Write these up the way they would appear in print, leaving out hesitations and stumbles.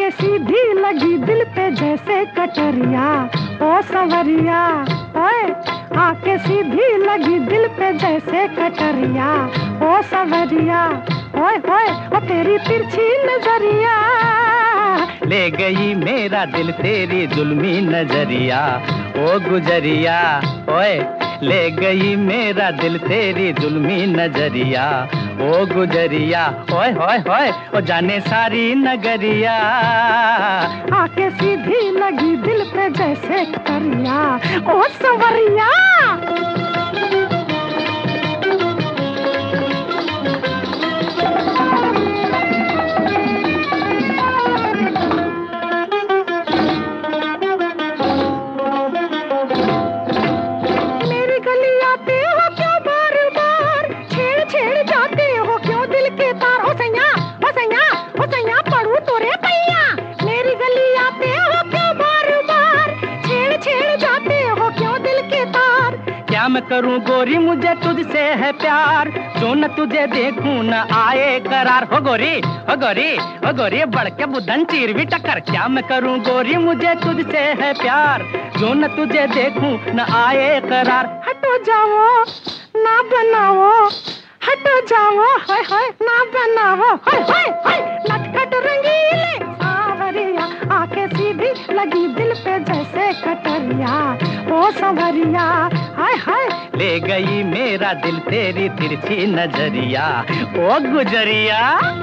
आके सीधी लगी दिल पे जैसे कटरिया। ओ सवरिया ओए, आके सीधी लगी दिल पे जैसे कटरिया। ओ सवरिया ओए ओए, ओ तेरी तिरछी नजरिया ले गई मेरा दिल तेरी जुल्मी नजरिया। ओ गुजरिया ओए, ले गई मेरा दिल तेरी जुल्मी नजरिया। ओ गुजरिया ओए होए होए, ओ जाने सारी नगरिया। आके सीधी लगी दिल पे जैसे कटरिया। ओ सवरिया मैं करूं गोरी, मुझे तुझसे है प्यार, जो न तुझे देखूं न आए करार। हो गोरी हो गोरी हो गोरी, बढ़ के बुधन चीर भी टक्कर। क्या मैं करूं गोरी, मुझे तुझसे है प्यार, जो न तुझे देखूं न आए करार। हटो जाओ ना बनाओ, हटो जाओ हाय हाय ना बनाओ। हाय हाय हाय नटखट रंगीले सावरिया, आके सीधी लगी दिल पे जैसे कटरिया। ओ संवरिया हाय हाय, ले गई मेरा दिल तेरी तिरछी नजरिया। ओ गुजरिया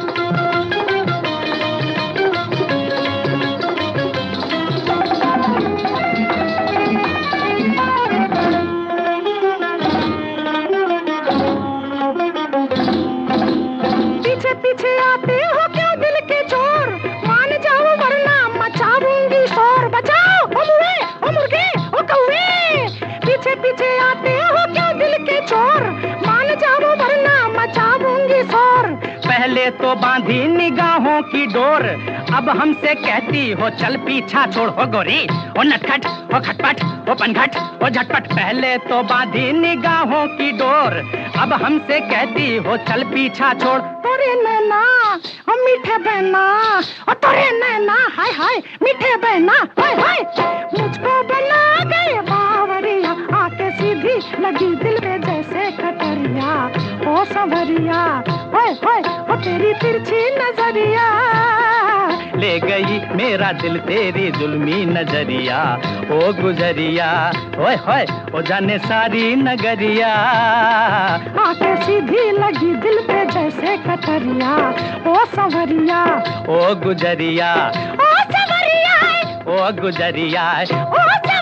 पीछे पीछे आते हो क्यों दिल के चोर, मान जाओ वरना मचाऊंगी शोर। बचाओ ओ मुर्गे ओ मुर्गे ओ कौवे, पीछे पीछे आते हो क्यों दिल के चोर, मान जाओ वरना मचाऊंगी शोर। पहले तो बांधी निगाहों की डोर, अब हमसे कहती हो चल पीछा छोड़। हो गोरी ओ नटखट ओ खटपट ओ पनघट ओ झटपट, पहले तो बांधी निगाहों की डोर, अब हमसे कहती हो चल पीछा छोड़। तोरे नैना ओ मीठे बहना, ओ तोरे नैना हाय हाय मीठे बहना। हाय हाय मुझको बना गए बावरिया, आके सीधी लगी दिल पे जैसे कटरिया। ओ संवरिया ओए ओए, ओ तेरी तिरछी नजरिया ले गई मेरा दिल तेरी जुल्मी नजरिया। ओ गुजरिया ओए होए, ओ जाने सारी नगरिया। आके सीधी लगी दिल पे जैसे कटरिया। ओ संवरिया ओ गुजरिया ओ संवरिया ओ गुजरिया ओ